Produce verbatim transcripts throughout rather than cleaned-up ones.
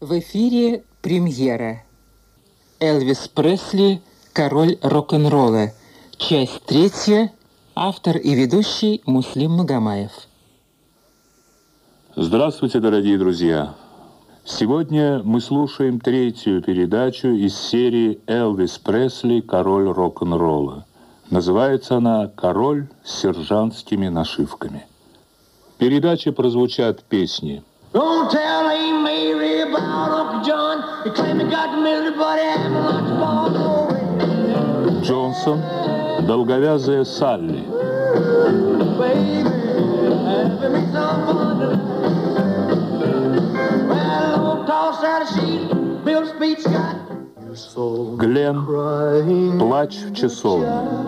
В эфире премьера. Элвис Пресли, король рок-н-ролла. Часть третья. Автор и ведущий Муслим Магомаев. Здравствуйте, дорогие друзья! Сегодня мы слушаем третью передачу из серии «Элвис Пресли, король рок-н-ролла». Называется она «Король с сержантскими нашивками». В передаче прозвучат песни Don't tell Aunt Mary about Uncle John. He claimed he got the military, but he haven't lots of ball. Джонсон, долговязая Салли. Baby, having me some fun tonight. Well, old toss out a sheet, Bill Speed Scott. Глен, плач в часовне.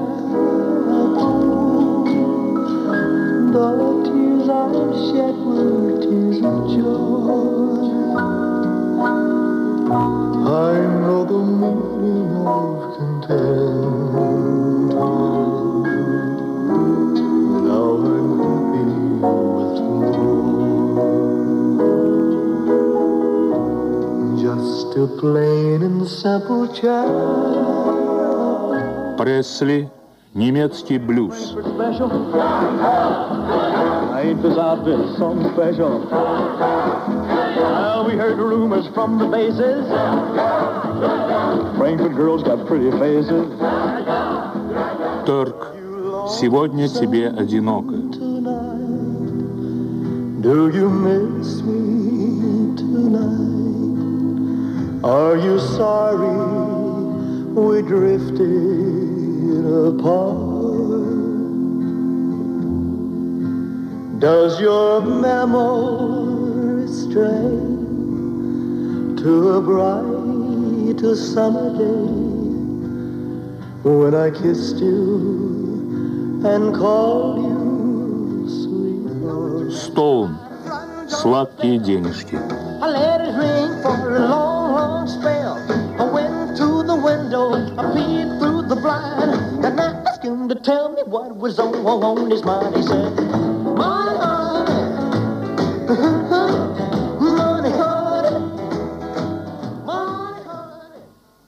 The tears I shed were tears of joy. I know the meaning of content. Now I'm happy with more. Just a plain and simple child. Пресли, немецкий блюз. Ain't this outfit something special? Well, we heard rumors from the bases. Frankfurt girls got pretty faces. Турк, сегодня тебе одиноко. Do you miss me tonight? Are you sorry we drifted apart? Does your memory stray to a bright summer day when I kissed you and called you sweetheart? Стоун, сладкие денежки. I let it ring for a long, long spell. I went to the window, I peeked through the blind, and I asked him to tell me what was on, on his mind. He said, money, honey, money, honey, money, honey.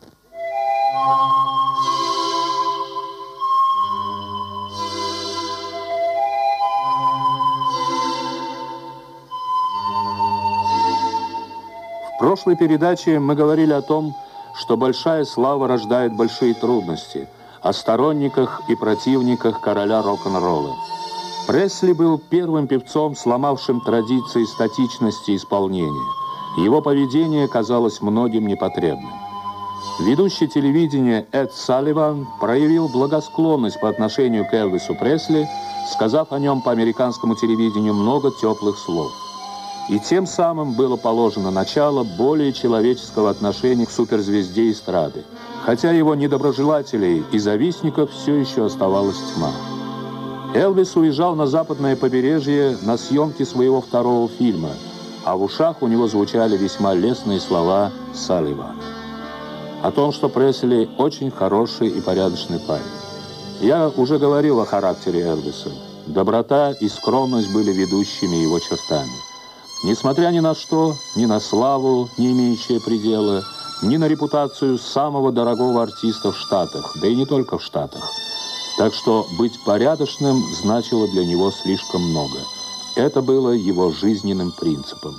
В прошлой передаче мы говорили о том, что большая слава рождает большие трудности, о сторонниках и противниках короля рок-н-ролла. Пресли был первым певцом, сломавшим традиции статичности исполнения. Его поведение казалось многим непотребным. Ведущий телевидения Эд Салливан проявил благосклонность по отношению к Элвису Пресли, сказав о нем по американскому телевидению много теплых слов. И тем самым было положено начало более человеческого отношения к суперзвезде эстрады, хотя его недоброжелателей и завистников все еще оставалась тьма. Элвис уезжал на западное побережье на съемки своего второго фильма, а в ушах у него звучали весьма лестные слова Салливана о том, что Пресли очень хороший и порядочный парень. Я уже говорил о характере Элвиса. Доброта и скромность были ведущими его чертами. Несмотря ни на что, ни на славу, не имеющую предела, ни на репутацию самого дорогого артиста в Штатах, да и не только в Штатах. Так что быть порядочным значило для него слишком много. Это было его жизненным принципом.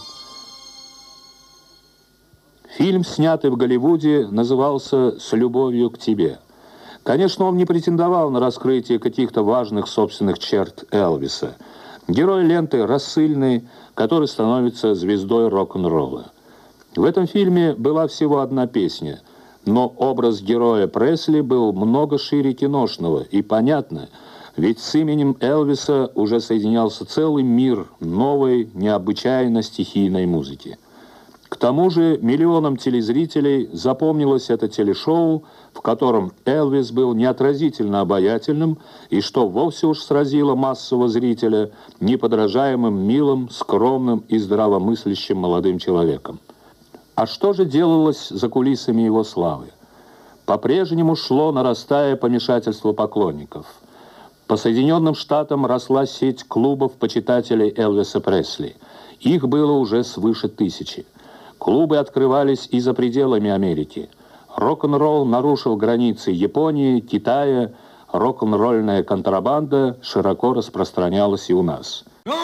Фильм, снятый в Голливуде, назывался «С любовью к тебе». Конечно, он не претендовал на раскрытие каких-то важных собственных черт Элвиса. Герой ленты рассыльный, который становится звездой рок-н-ролла. В этом фильме была всего одна песня, но образ героя Пресли был много шире киношного, и понятно, ведь с именем Элвиса уже соединялся целый мир новой, необычайно стихийной музыки. К тому же миллионам телезрителей запомнилось это телешоу, в котором Элвис был неотразительно обаятельным и, что вовсе уж сразило массового зрителя, неподражаемым, милым, скромным и здравомыслящим молодым человеком. А что же делалось за кулисами его славы? По-прежнему шло, нарастая, помешательство поклонников. По Соединенным Штатам росла сеть клубов почитателей Элвиса Пресли. Их было уже свыше тысячи. Клубы открывались и за пределами Америки. Рок-н-ролл нарушил границы Японии, Китая. Рок-н-ролльная контрабанда широко распространялась и у нас.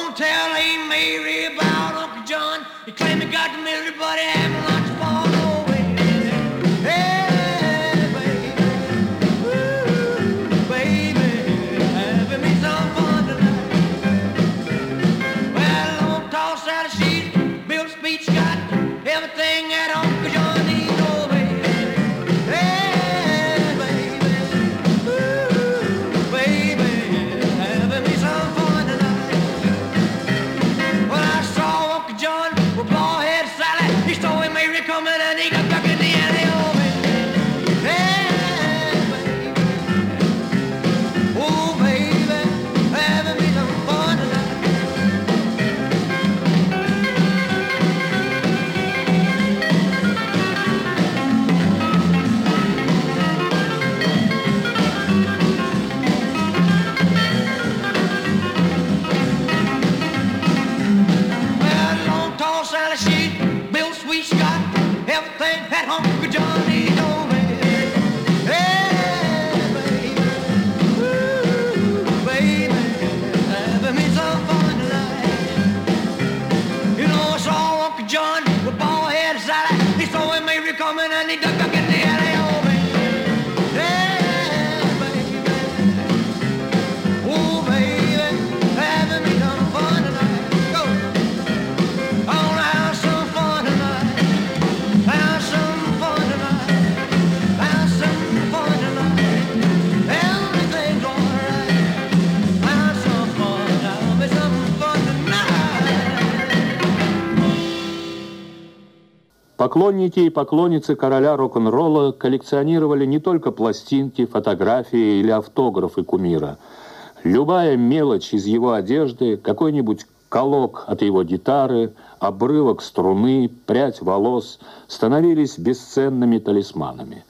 Поклонники и поклонницы короля рок-н-ролла коллекционировали не только пластинки, фотографии или автографы кумира. Любая мелочь из его одежды, какой-нибудь колок от его гитары, обрывок струны, прядь волос становились бесценными талисманами.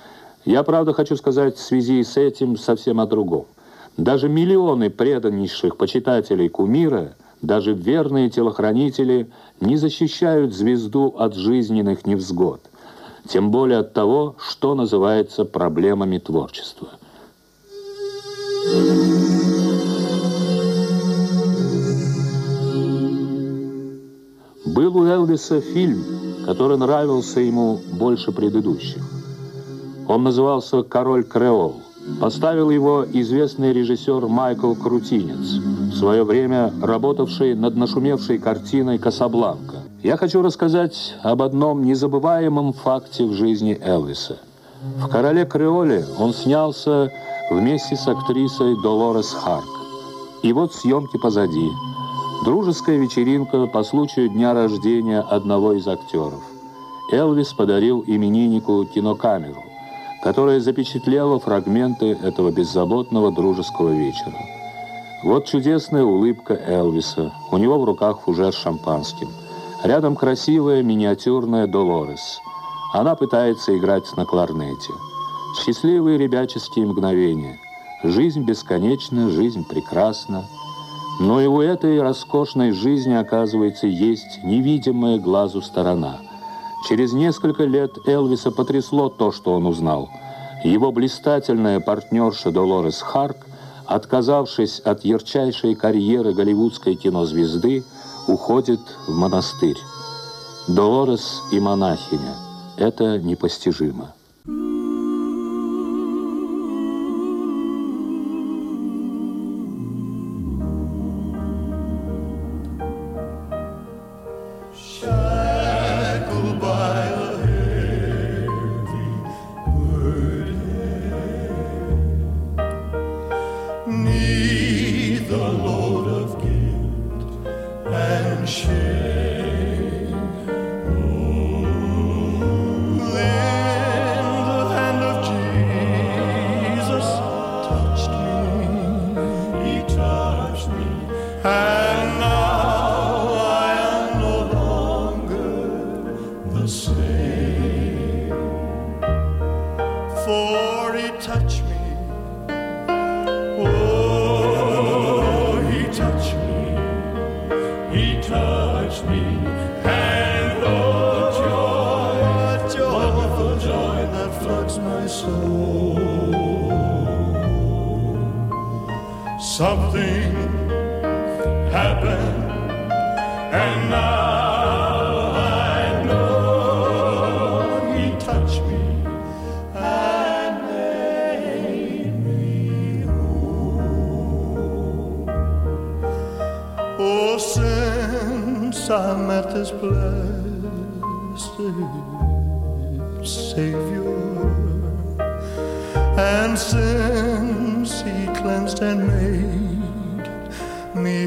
Я, правда, хочу сказать в связи с этим совсем о другом. Даже миллионы преданнейших почитателей кумира, даже верные телохранители не защищают звезду от жизненных невзгод, тем более от того, что называется проблемами творчества. Был у Элвиса фильм, который нравился ему больше предыдущих. Он назывался «Король Креол». Поставил его известный режиссер Майкл Крутинец, в свое время работавший над нашумевшей картиной «Касабланка». Я хочу рассказать об одном незабываемом факте в жизни Элвиса. В «Короле Креоле» он снялся вместе с актрисой Долорес Харк. И вот съемки позади. Дружеская вечеринка по случаю дня рождения одного из актеров. Элвис подарил имениннику кинокамеру, которая запечатлела фрагменты этого беззаботного дружеского вечера. Вот чудесная улыбка Элвиса. У него в руках фужер с шампанским. Рядом красивая миниатюрная Долорес. Она пытается играть на кларнете. Счастливые ребяческие мгновения. Жизнь бесконечна, жизнь прекрасна. Но и у этой роскошной жизни, оказывается, есть невидимая глазу сторона. Через несколько лет Элвиса потрясло то, что он узнал. Его блистательная партнерша Долорес Харк, отказавшись от ярчайшей карьеры голливудской кинозвезды, уходит в монастырь. Долорес и монахиня – это непостижимо. He touched me, and oh, Something happened, and now I know he touched me and made me whole. Oh, since I met this blessed Savior, and since he cleansed and made me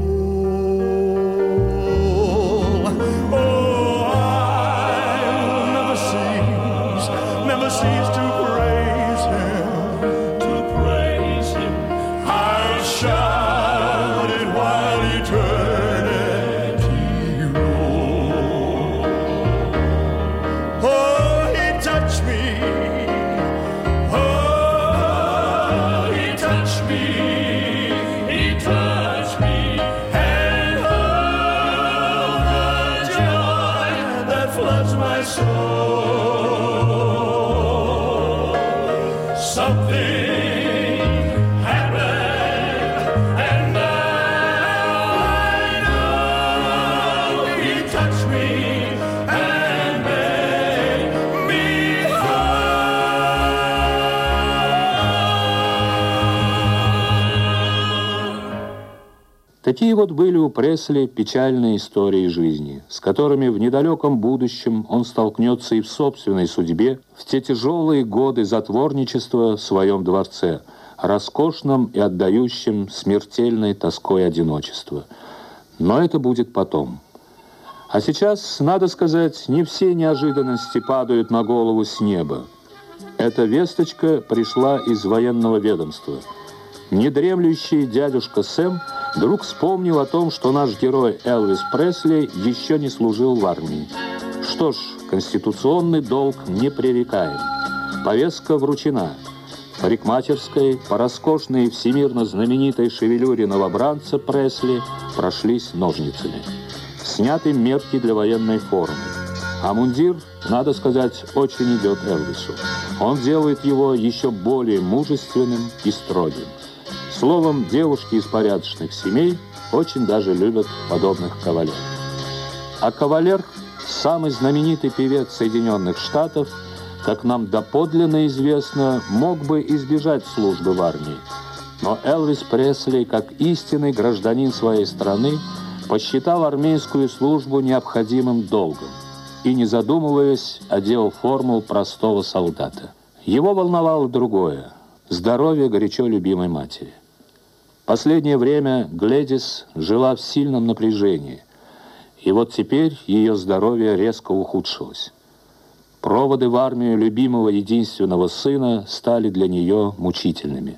whole, oh, I'll never cease, never cease to praise him, to praise him. I'll shout it while eternity rolls. Oh, he touched me. Такие вот были у Пресли печальные истории жизни, с которыми в недалеком будущем он столкнется и в собственной судьбе в те тяжелые годы затворничества в своем дворце, роскошном и отдающем смертельной тоской одиночества. Но это будет потом. А сейчас, надо сказать, не все неожиданности падают на голову с неба. Эта весточка пришла из военного ведомства. Недремлющий дядюшка Сэм вдруг вспомнил о том, что наш герой Элвис Пресли еще не служил в армии. Что ж, конституционный долг непререкаем. Повестка вручена. В парикмахерской по роскошной и всемирно знаменитой шевелюре новобранца Пресли прошлись ножницами. Сняты мерки для военной формы. А мундир, надо сказать, очень идет Элвису. Он делает его еще более мужественным и строгим. Словом, девушки из порядочных семей очень даже любят подобных кавалеров. А кавалер, самый знаменитый певец Соединенных Штатов, как нам доподлинно известно, мог бы избежать службы в армии. Но Элвис Пресли, как истинный гражданин своей страны, посчитал армейскую службу необходимым долгом и, не задумываясь, одел форму простого солдата. Его волновало другое – здоровье горячо любимой матери. Последнее время Глэдис жила в сильном напряжении, и вот теперь ее здоровье резко ухудшилось. Проводы в армию любимого единственного сына стали для нее мучительными.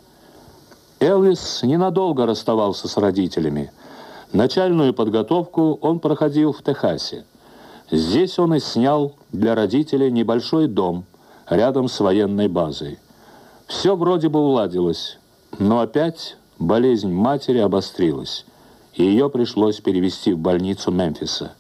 Элвис ненадолго расставался с родителями. Начальную подготовку он проходил в Техасе. Здесь он и снял для родителей небольшой дом рядом с военной базой. Все вроде бы уладилось, но опять болезнь матери обострилась, и ее пришлось перевезти в больницу Мемфиса.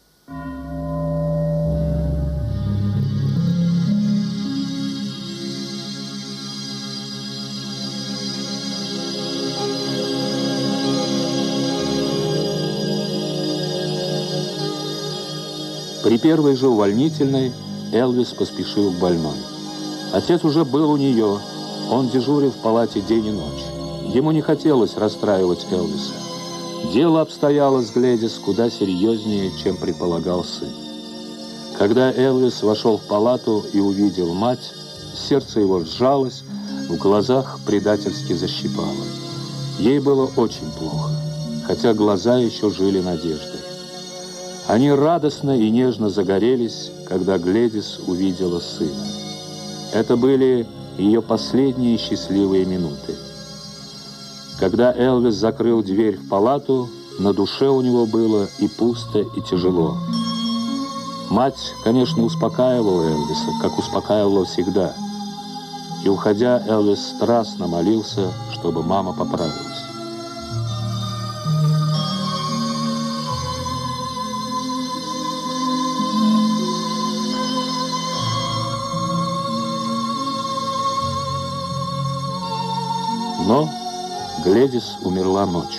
При первой же увольнительной Элвис поспешил к больной. Отец уже был у нее, он дежурил в палате день и ночь. Ему не хотелось расстраивать Элвиса. Дело обстояло с Глэдис куда серьезнее, чем предполагал сын. Когда Элвис вошел в палату и увидел мать, сердце его сжалось, в глазах предательски защипало. Ей было очень плохо, хотя глаза еще жили надеждой. Они радостно и нежно загорелись, когда Глэдис увидела сына. Это были ее последние счастливые минуты. Когда Элвис закрыл дверь в палату, на душе у него было и пусто, и тяжело. Мать, конечно, успокаивала Элвиса, как успокаивала всегда. И, уходя, Элвис страстно молился, чтобы мама поправилась. Но Глэдис умерла ночью.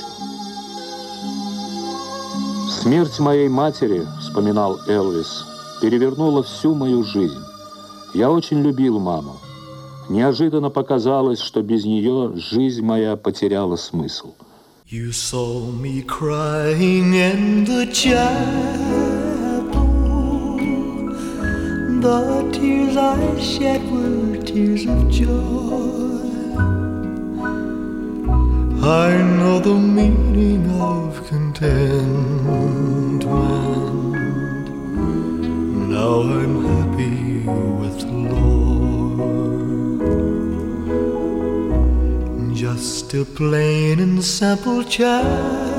«Смерть моей матери, — вспоминал Элвис, — перевернула всю мою жизнь. Я очень любил маму. Неожиданно показалось, что без нее жизнь моя потеряла смысл». You saw me crying in the chapel. The tears I shed were tears of joy. I know the meaning of contentment. Now I'm happy with the Lord. Just a plain and simple chapel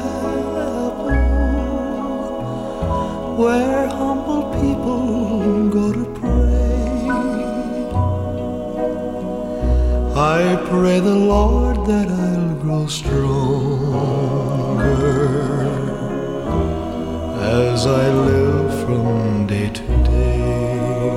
where humble people go to pray. I pray the Lord that I'll grow stronger as I live from day to day.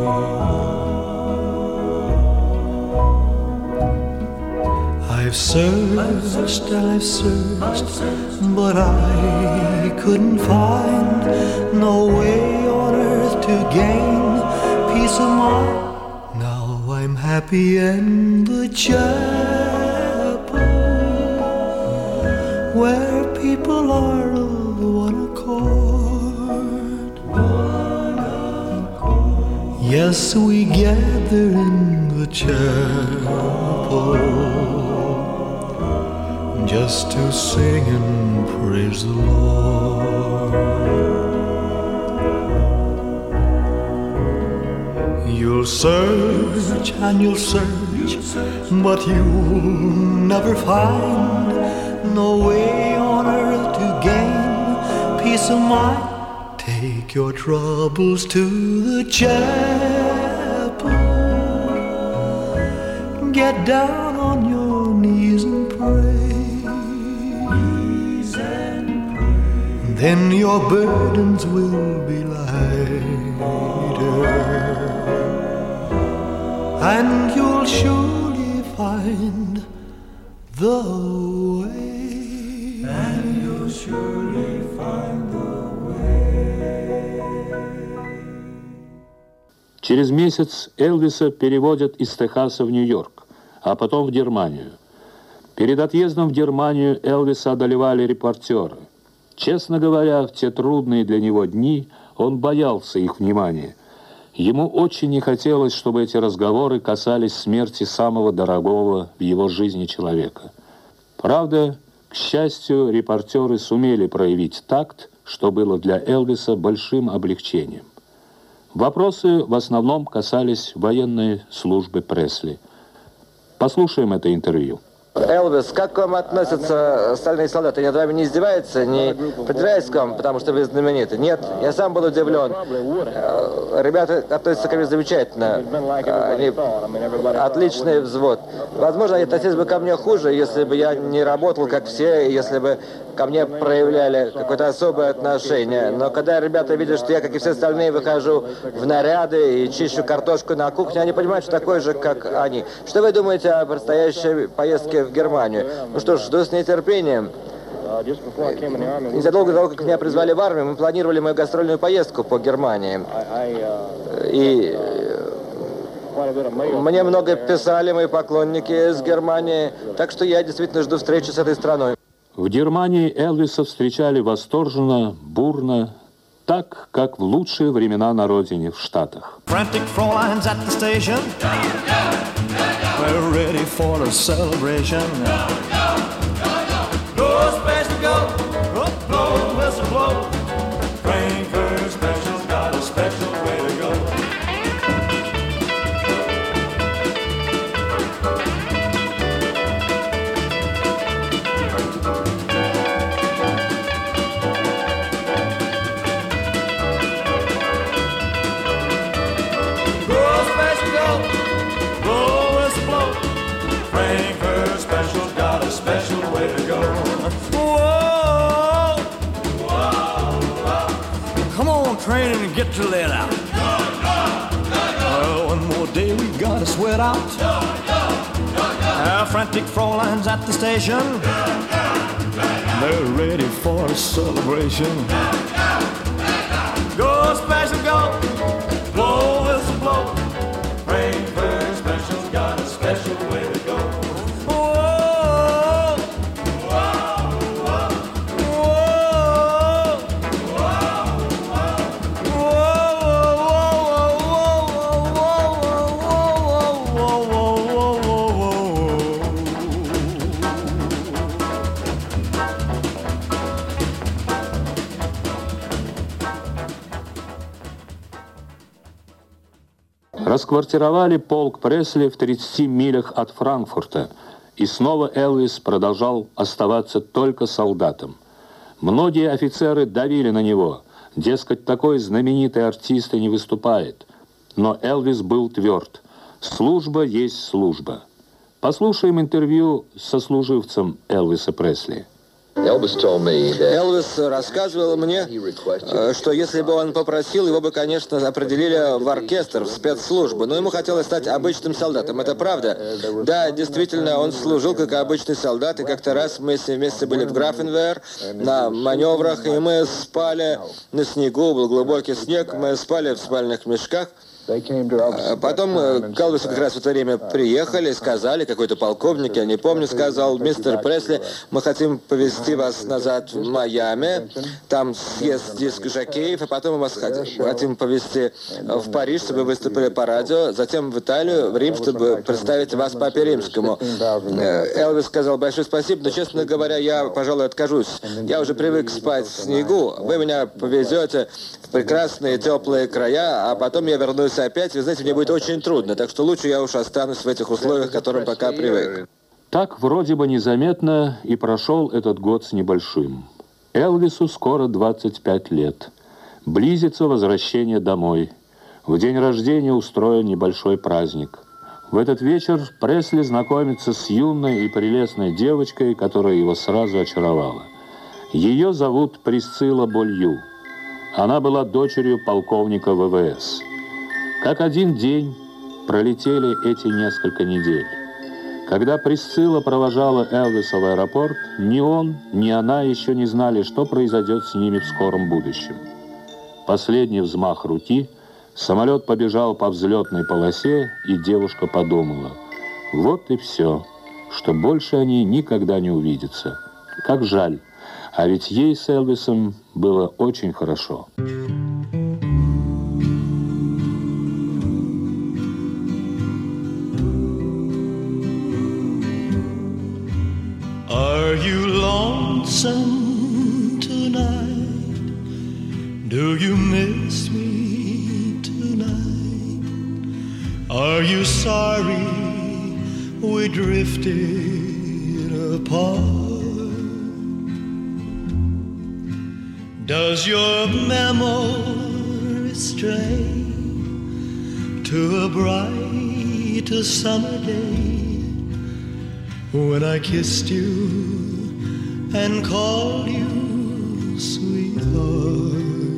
I've searched and I've searched, but I couldn't find no way on earth to gain peace of mind. Now I'm happy in the chapel where people are of one accord. One accord. Yes, we gather in the chapel just to sing and praise the Lord. You'll search and you'll search, but you'll never find no way on earth to gain peace of mind. Take your troubles to the chapel. Get down on your knees and pray. Knees and pray. Then your burdens will be lighter, and you'll surely find the way. And you'll surely find the way. Через месяц Элвиса переводят из Техаса в Нью-Йорк, а потом в Германию. Перед отъездом в Германию Элвиса одолевали репортеры. Честно говоря, в те трудные для него дни он боялся их внимания. Ему очень не хотелось, чтобы эти разговоры касались смерти самого дорогого в его жизни человека. Правда, к счастью, репортеры сумели проявить такт, что было для Элвиса большим облегчением. Вопросы в основном касались военной службы Пресли. Послушаем это интервью. Элвис, как к вам относятся остальные солдаты? Они над вами не издеваются, не придираются к вам, потому что вы знамениты? Нет, я сам был удивлен. Ребята относятся ко мне замечательно. Они отличный взвод. Возможно, они относились бы ко мне хуже, если бы я не работал, как все, и если бы ко мне проявляли какое-то особое отношение. Но когда ребята видят, что я, как и все остальные, выхожу в наряды и чищу картошку на кухне, они понимают, что такой же, как они. Что вы думаете о предстоящей поездке в Германию? Ну что ж, жду с нетерпением. Незадолго до того, как меня призвали в армию, мы планировали мою гастрольную поездку по Германии. И мне много писали мои поклонники из Германии, так что я действительно жду встречи с этой страной. В Германии Элвиса встречали восторженно, бурно, так, как в лучшие времена на родине, в Штатах. Frantic Fräuleins at the station. We're ready for the celebration. Go special, go, blow, whistle, blow. Frankfurt Special's got a special way to go. Special way to go. Whoa, whoa, whoa. Come on, train and get your lead out. Go, go, go, go. Well, one more day we gotta sweat out. Go, go, go, go. Half frantic Fräuleins at the station. They're ready for a celebration. Go special, go, blow whistle blow. Frankfurt Special's got a special way to go. Whoa, whoa, whoa, whoa, Расквартировали полк Пресли в тридцати милях от Франкфурта, и снова Элвис продолжал оставаться только солдатом. Многие офицеры давили на него, дескать, такой знаменитый артист и не выступает. Но Элвис был тверд. Служба есть служба. Послушаем интервью со сослуживцем Элвиса Пресли. Элвис рассказывал мне, что если бы он попросил, его бы, конечно, определили в оркестр, в спецслужбу, но ему хотелось стать обычным солдатом. Это правда? Да, действительно, он служил как обычный солдат, и как-то раз мы все вместе были в Графенвеер на маневрах, и мы спали на снегу, был глубокий снег, мы спали в спальных мешках. Потом к Элвису как раз в это время приехали, сказали, какой-то полковник, я не помню, сказал: мистер Пресли, мы хотим повезти вас назад в Майами, там съезд диск жокеев, а потом мы вас хотим повезти в Париж, чтобы выступили по радио, затем в Италию, в Рим, чтобы представить вас Папе Римскому. Элвис сказал: большое спасибо, но, честно говоря, я, пожалуй, откажусь. Я уже привык спать в снегу, вы меня повезете в прекрасные теплые края, а потом я вернусь опять, вы знаете, мне будет очень трудно, так что лучше я уж останусь в этих условиях, к которым пока привык. Так вроде бы незаметно и прошел этот год с небольшим. Элвису скоро двадцать пять лет. Близится возвращение домой. В день рождения устроен небольшой праздник. В этот вечер Пресли знакомится с юной и прелестной девочкой, которая его сразу очаровала. Ее зовут Присцилла Болью. Она была дочерью полковника вэ вэ эс. Как один день пролетели эти несколько недель. Когда Присцилла провожала Элвиса в аэропорт, ни он, ни она еще не знали, что произойдет с ними в скором будущем. Последний взмах руки, самолет побежал по взлетной полосе, и девушка подумала: вот и все, что больше они никогда не увидятся. Как жаль, а ведь ей с Элвисом было очень хорошо. Are you lonesome tonight? Do you miss me tonight? Are you sorry we drifted apart? Does your memory stray to a bright summer day when I kissed you and called you sweetheart?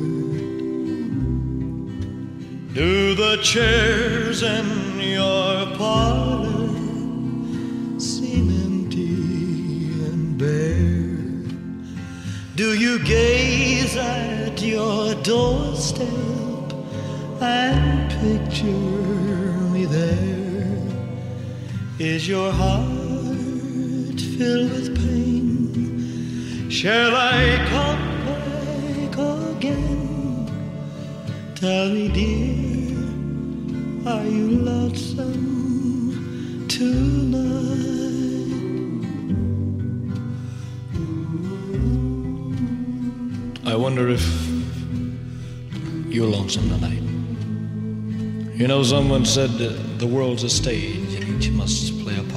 Do the chairs in your parlor seem empty and bare? Do you gaze at your doorstep and picture me there? Is your heart filled with pain? Shall I come back again? Tell me, dear, are you lonesome tonight? I wonder if you're lonesome tonight. You know, someone said that the world's a stage and each must play a part.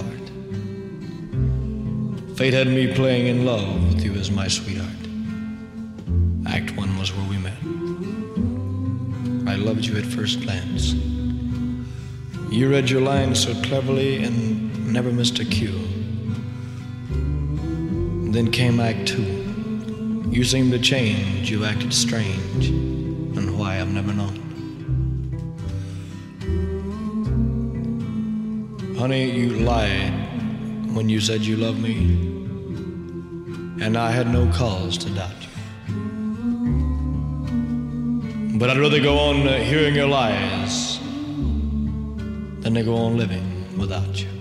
Fate had me playing in love with you as my sweetheart. Act one was where we met. I loved you at first glance. You read your lines so cleverly and never missed a cue. Then came Act two. You seemed to change, you acted strange, and why I've never known. Honey, you lied when you said you loved me, and I had no cause to doubt you. But I'd rather go on uh, hearing your lies than to go on living without you.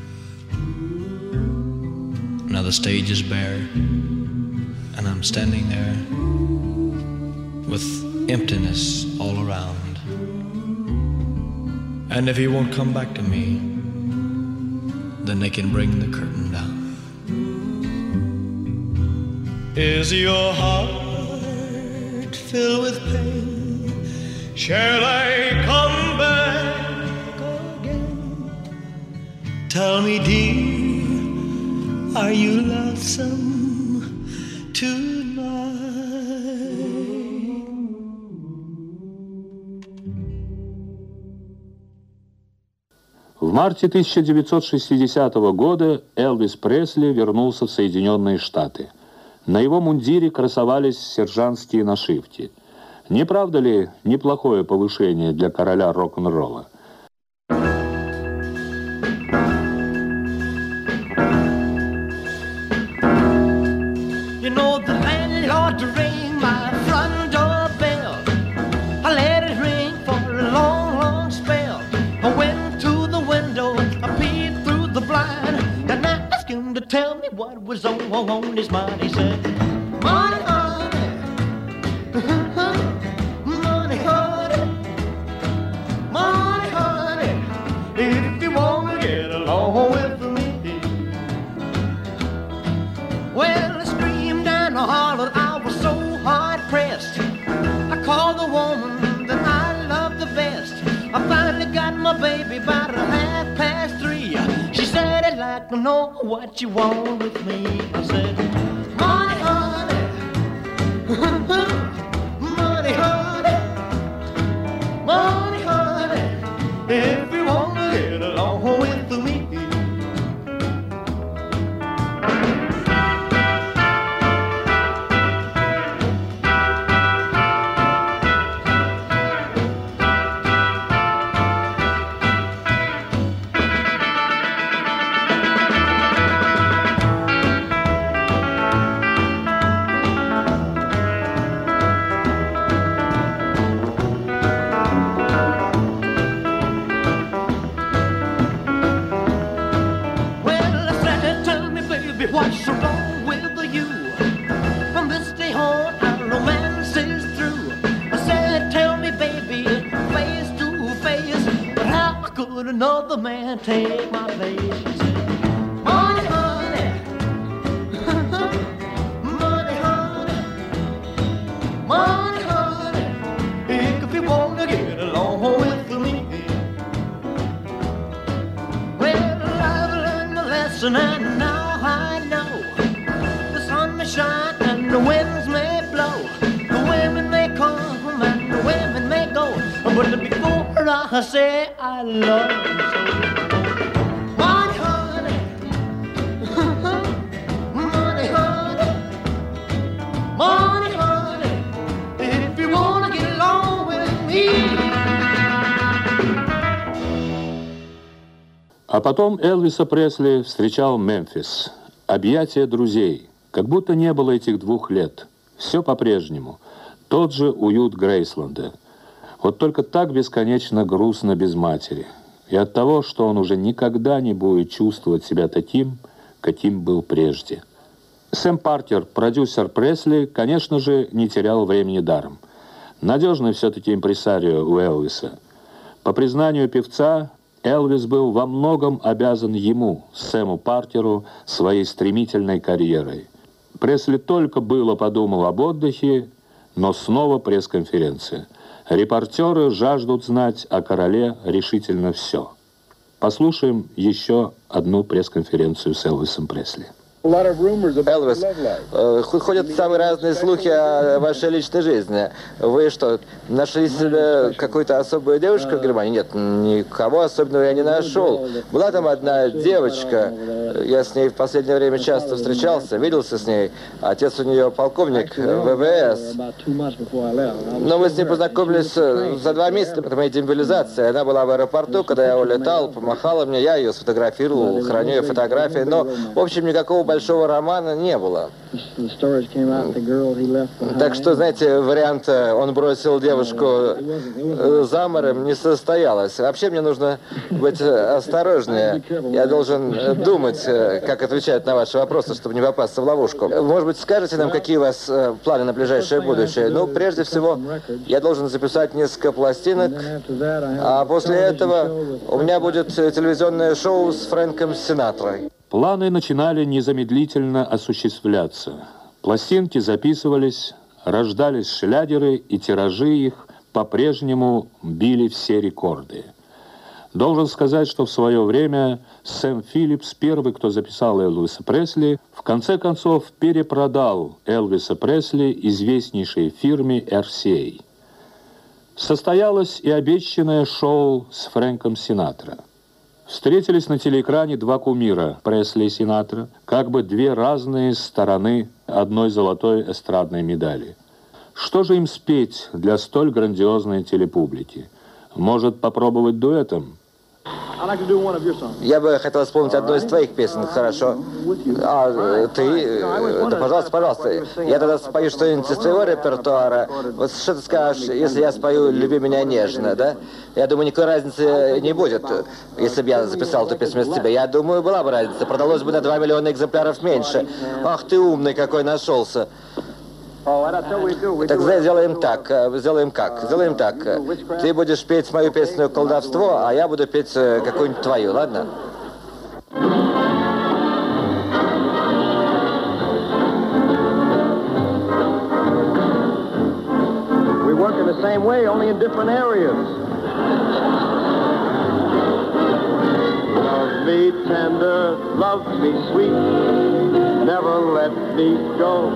Now the stage is bare, and I'm standing there with emptiness all around. And if he won't come back to me, then they can bring the curtain down. Is your heart filled with pain? Shall I come back again? Tell me, dear, are you lonesome tonight? В марте тысяча девятьсот шестидесятого года Элвис Пресли вернулся в Соединенные Штаты. На его мундире красовались сержантские нашивки. Не правда ли неплохое повышение для короля рок-н-ролла? You know the landlord rang my front door bell. I let it ring for a long, long spell. I went to the window, I peeped through the blind, and I asked him to tell me what was on, on his mind. He said, money, honey, money, honey, money, honey, if you want to get along with me. Well, I screamed and I hollered, I was so hard-pressed. I called the woman that I love the best. I finally got my baby about a half past three. She said, I'd like to know what you want with me. I said, money, honey, money, honey, money, honey, if you want to get along with me. What's wrong with you? From this day on, our romance is through. I said, tell me, baby, face to face, but how could another man take my place? She said, money, honey, money, honey, money, honey, if you want to get along with me. Well, I've learned my lesson and now I know the sun may shine and the winds may blow, the women may come and the women may go, but before I say I love you so, money, honey, money, honey, money, honey, if you wanna get along with me. А потом Элвиса Пресли встречал Мемфис. Объятия друзей. Как будто не было этих двух лет. Все по-прежнему. Тот же уют Грейсленда. Вот только так бесконечно грустно без матери. И от того, что он уже никогда не будет чувствовать себя таким, каким был прежде. Сэм Партер, продюсер Пресли, конечно же, не терял времени даром. Надежный все-таки импресарио у Элвиса. По признанию певца, Элвис был во многом обязан ему, Сэму Партеру, своей стремительной карьерой. Пресли только было подумал об отдыхе, но снова пресс-конференция. Репортеры жаждут знать о короле решительно все. Послушаем еще одну пресс-конференцию с Элвисом Пресли. Элвис, э, ходят самые разные слухи о вашей личной жизни. Вы что, нашли себе какую-то особую девушку в Германии? Нет, никого особенного я не нашел. Была там одна девочка, Я с ней в последнее время часто встречался, виделся с ней. Отец у нее полковник ВВС. Но мы с ней познакомились за два месяца до моей демобилизации. Она была в аэропорту, когда я улетал, помахала мне, я ее сфотографировал, храню ее фотографии. Но, в общем, никакого большого романа не было. Так что, знаете, вариант «он бросил девушку за морем» не состоялось. Вообще мне нужно быть осторожнее. Я должен думать, как отвечать на ваши вопросы, чтобы не попасться в ловушку. Может быть, скажете нам, какие у вас планы на ближайшее будущее? Ну, прежде всего, я должен записать несколько пластинок, а после этого у меня будет телевизионное шоу с Фрэнком Синатрой. Планы начинали незамедлительно осуществляться. Пластинки записывались, рождались шлягеры, и тиражи их по-прежнему били все рекорды. Должен сказать, что в свое время Сэм Филлипс, первый, кто записал Элвиса Пресли, в конце концов перепродал Элвиса Пресли известнейшей фирме эр си эй. Состоялось и обещанное шоу с Фрэнком Синатра. Встретились на телеэкране два кумира, Пресли и Синатра, как бы две разные стороны одной золотой эстрадной медали. Что же им спеть для столь грандиозной телепублики? Может, попробовать дуэтом? Я бы хотел исполнить одну из твоих песен, хорошо? А, ты? Да, пожалуйста, пожалуйста. Я тогда спою что-нибудь из твоего репертуара. Вот что ты скажешь, если я спою «Люби меня нежно», да? Я думаю, никакой разницы не будет, если бы я записал эту песню с тебя. Я думаю, была бы разница. Продалось бы на два миллиона экземпляров меньше. Ах, ты умный какой нашелся. Так сделаем так, сделаем как, сделаем так. Ты будешь петь мою песню «Колдовство», а я буду петь какую-нибудь твою, ладно? We work in the same way, only in different areas. Love me tender, love me sweet, never let me go.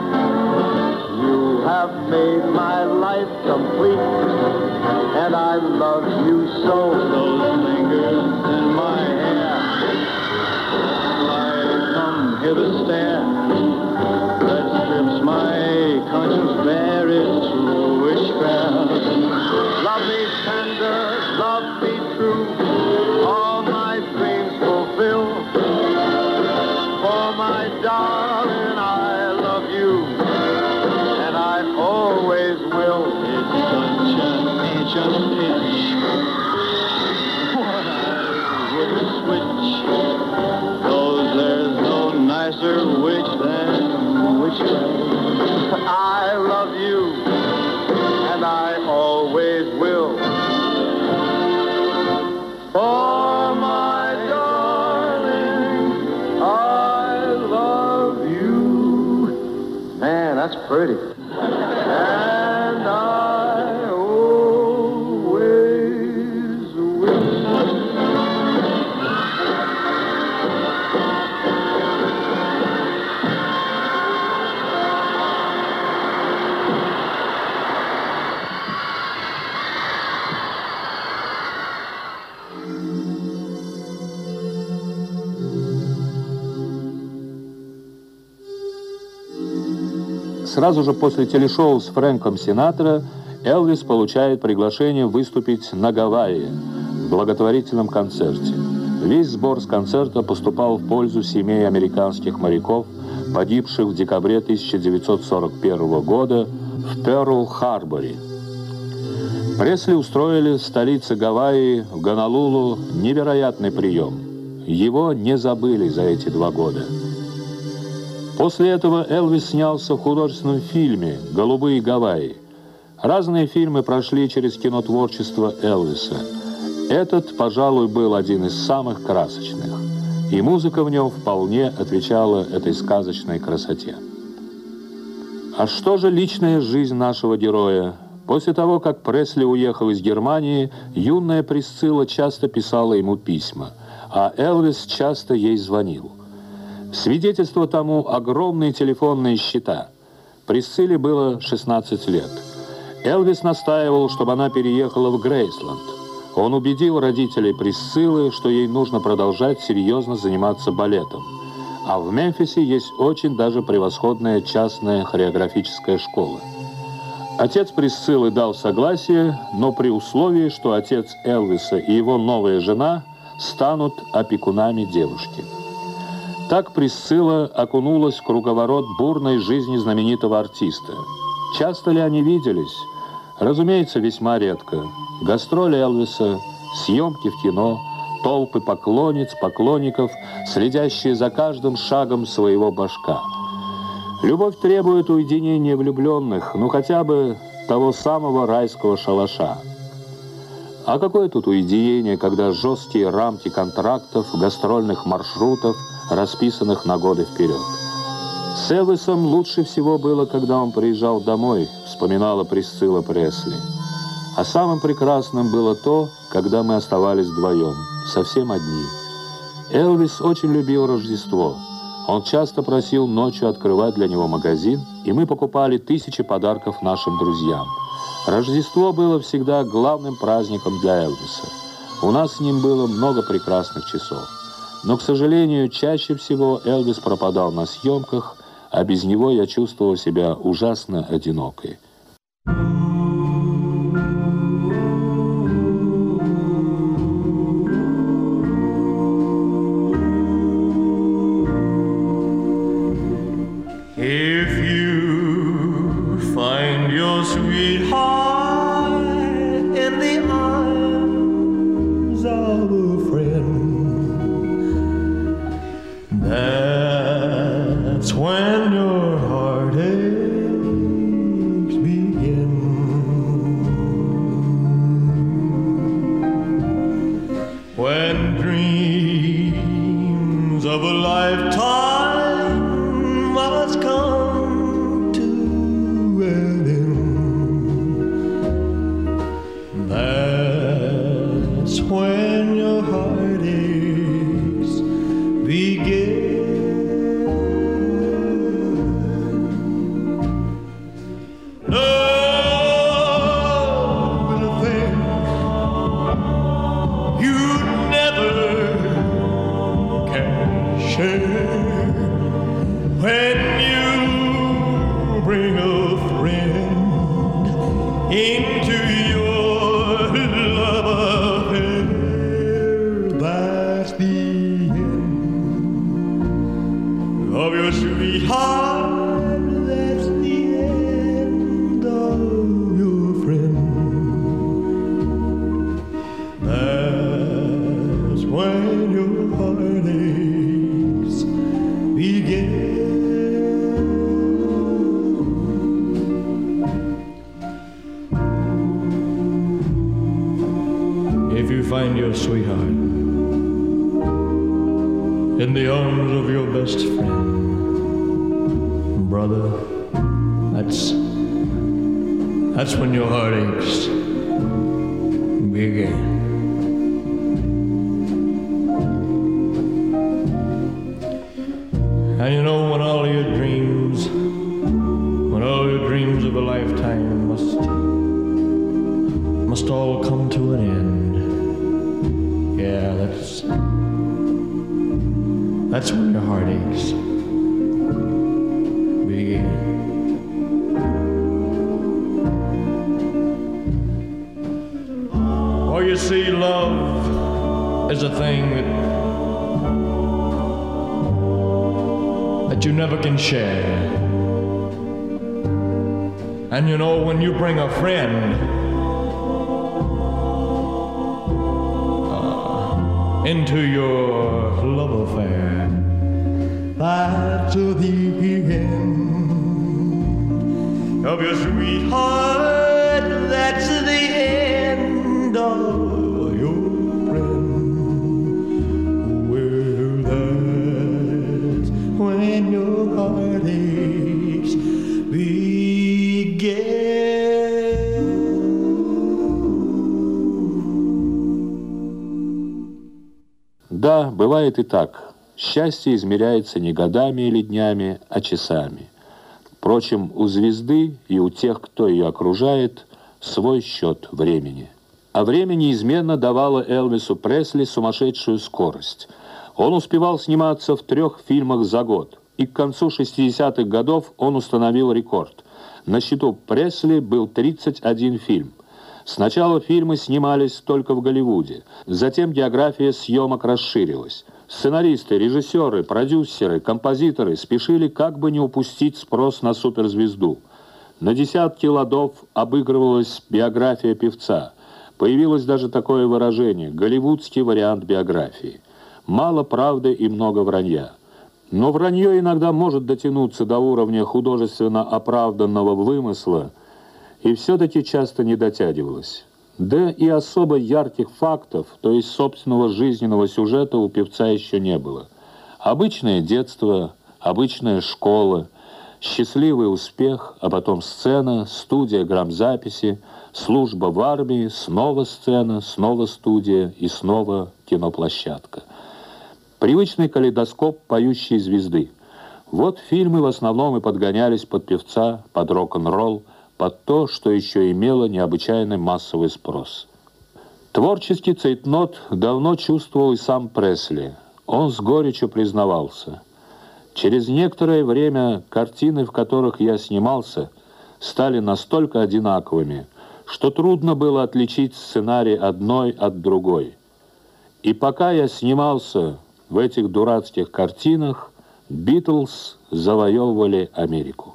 You have made my life complete, and I love you so. Those fingers in my hair, I come here to stare. That strips my conscience bare, it's true witchcraft. Love me tender, love me true, all my dreams fulfill. For my darling, I love you. Always will. It's such an ancient pitch. What I would switch. Though there's no nicer witch than witchcraft. I love you, and I always will. For my darling, I love you. Man, that's pretty. And I always will. Сразу же после телешоу с Фрэнком Синатра Элвис получает приглашение выступить на Гавайи в благотворительном концерте. Весь сбор с концерта поступал в пользу семей американских моряков, погибших в декабре тысяча девятьсот сорок первого года в Перл-Харборе. Пресли устроили в столице Гавайи, в Гонолулу, невероятный прием. Его не забыли за эти два года. После этого Элвис снялся в художественном фильме «Голубые Гавайи». Разные фильмы прошли через кинотворчество Элвиса. Этот, пожалуй, был один из самых красочных, и музыка в нем вполне отвечала этой сказочной красоте. А что же личная жизнь нашего героя? После того, как Пресли уехал из Германии, юная Присцилла часто писала ему письма, а Элвис часто ей звонил. Свидетельство тому огромные телефонные счета. Присцилле было шестнадцать лет. Элвис настаивал, чтобы она переехала в Грейсленд. Он убедил родителей Присциллы, что ей нужно продолжать серьезно заниматься балетом. А в Мемфисе есть очень даже превосходная частная хореографическая школа. Отец Присциллы дал согласие, но при условии, что отец Элвиса и его новая жена станут опекунами девушки. Так Присцилла окунулась в круговорот бурной жизни знаменитого артиста. Часто ли они виделись? Разумеется, весьма редко. Гастроли Элвиса, съемки в кино, толпы поклонниц, поклонников, следящие за каждым шагом своего башка. Любовь требует уединения влюбленных, ну хотя бы того самого райского шалаша. А какое тут уединение, когда жесткие рамки контрактов, гастрольных маршрутов, расписанных на годы вперед. С Элвисом лучше всего было, когда он приезжал домой, вспоминала Присцилла Пресли. А самым прекрасным было то, когда мы оставались вдвоем, совсем одни. Элвис очень любил Рождество. Он часто просил ночью открывать для него магазин, и мы покупали тысячи подарков нашим друзьям. Рождество было всегда главным праздником для Элвиса. У нас с ним было много прекрасных часов. Но, к сожалению, чаще всего Элвис пропадал на съемках, а без него я чувствовал себя ужасно одинокой. Find your sweetheart in the arms of your best friend, brother. That's that's when your heartaches begin. And you know, when all your dreams, when all your dreams of a lifetime must must all come to an end. Yeah, that's that's when your heartaches begin. Oh, you see, love is a thing that that you never can share. And you know, when you bring a friend into your love affair, that's the end of your sweetheart. That's the end of your friend. Well, that's when your heartaches begin. Да, бывает и так. Счастье измеряется не годами или днями, а часами. Впрочем, у звезды и у тех, кто ее окружает, свой счет времени. А время неизменно давало Элвису Пресли сумасшедшую скорость. Он успевал сниматься в трех фильмах за год, и к концу шестидесятых годов он установил рекорд. На счету Пресли был тридцать один фильм. Сначала фильмы снимались только в Голливуде, затем география съемок расширилась. Сценаристы, режиссеры, продюсеры, композиторы спешили как бы не упустить спрос на суперзвезду. На десятки ладов обыгрывалась биография певца. Появилось даже такое выражение – голливудский вариант биографии. Мало правды и много вранья. Но вранье иногда может дотянуться до уровня художественно оправданного вымысла, и все-таки часто не дотягивалось. Да и особо ярких фактов, то есть собственного жизненного сюжета, у певца еще не было. Обычное детство, обычная школа, счастливый успех, а потом сцена, студия грамзаписи, служба в армии, снова сцена, снова студия и снова киноплощадка. Привычный калейдоскоп поющей звезды. Вот фильмы в основном и подгонялись под певца, под рок-н-ролл, под то, что еще имело необычайный массовый спрос. Творческий цейтнот давно чувствовал и сам Пресли. Он с горечью признавался: «Через некоторое время картины, в которых я снимался, стали настолько одинаковыми, что трудно было отличить сценарий одной от другой. И пока я снимался в этих дурацких картинах, Битлз завоевывали Америку».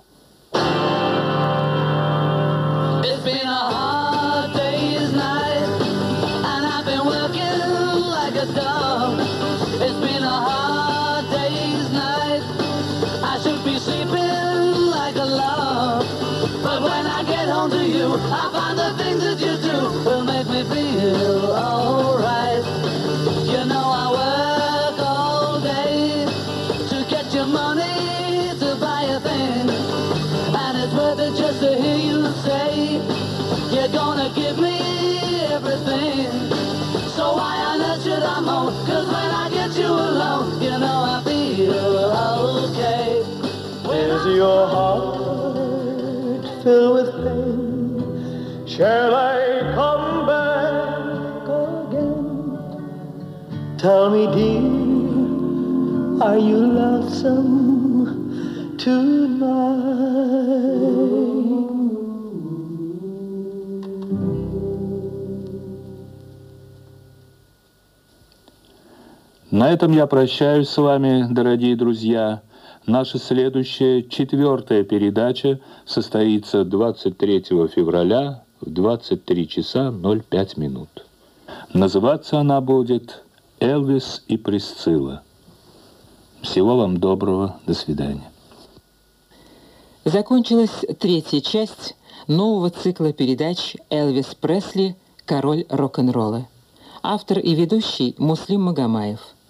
I find the things that you do will make me feel alright. You know I work all day to get your money to buy a thing, and it's worth it just to hear you say you're gonna give me everything. So why on earth should I moan? Cause when I get you alone, you know I feel okay. Is your heart filled with pain? Shall I come back again? Tell me, dear, are you lonesome tonight? На этом я прощаюсь с вами, дорогие друзья. Наша следующая, четвертая передача состоится двадцать третьего февраля в двадцать три часа ноль пять минут. Называться она будет «Элвис и Присцилла». Всего вам доброго. До свидания. Закончилась третья часть нового цикла передач «Элвис Пресли. Король рок-н-ролла». Автор и ведущий Муслим Магомаев.